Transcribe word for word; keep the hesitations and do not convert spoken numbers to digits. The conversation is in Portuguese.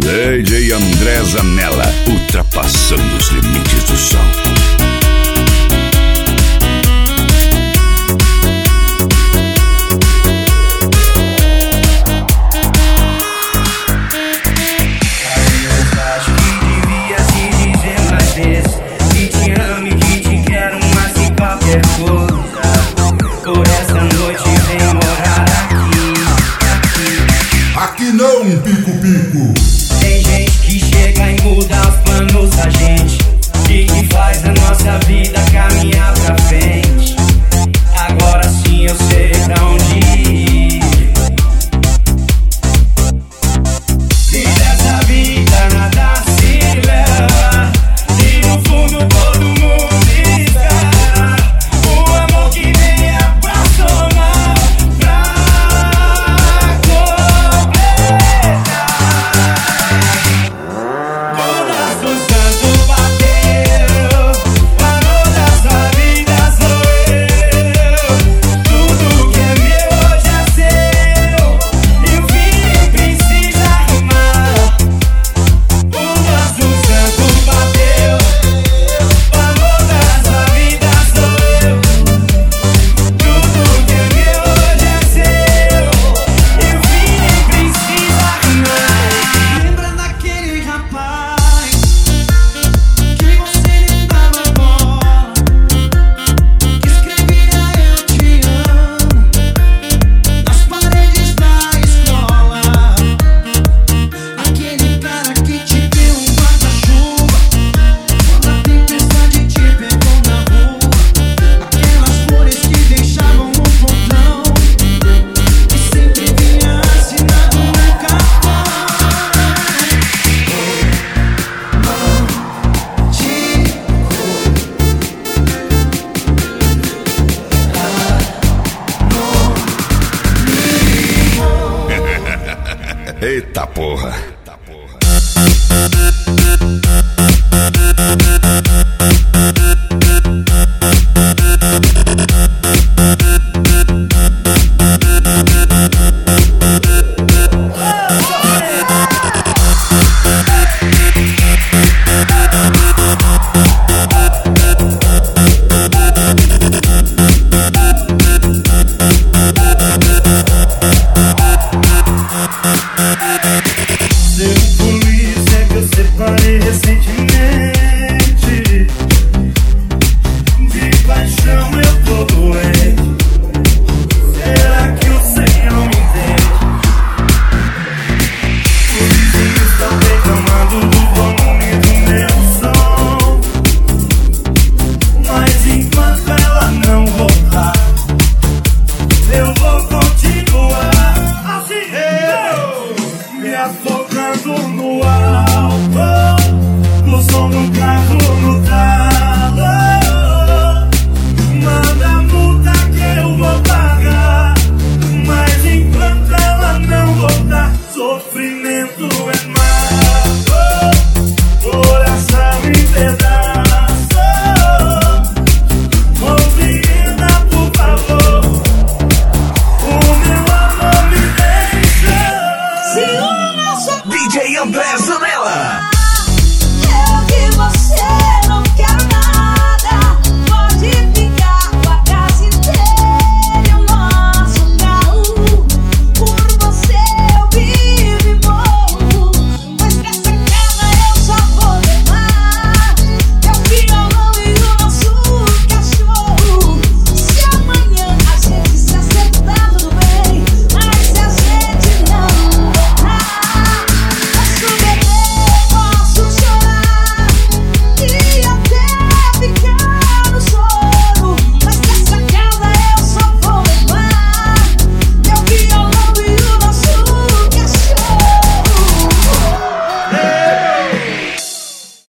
D J André Zanella, ultrapassando os limites do som. Aqui não, pico-pico. Tem gente que chega e muda os planos da gente e que faz a nossa vida caminhar pra frente. Agora sim eu sei pra onde ir. E dessa vida nada se leva, e no fundo todo mundo espera o amor que venha pra somar, pra Eita porra. Separei recentemente, de paixão eu tô doente. Será que o Senhor me entende? Os vizinhos estão reclamando do volume do meu som, mas enquanto ela não voltar, eu vou continuar assim, eu, me afogando no ar. O som do carro no talo, manda a multa que eu vou pagar, mas enquanto ela não voltar, sofrimento é mato, coração em pedaço. Compreenda, por favor, o meu amor me deixa. D J André Zanella.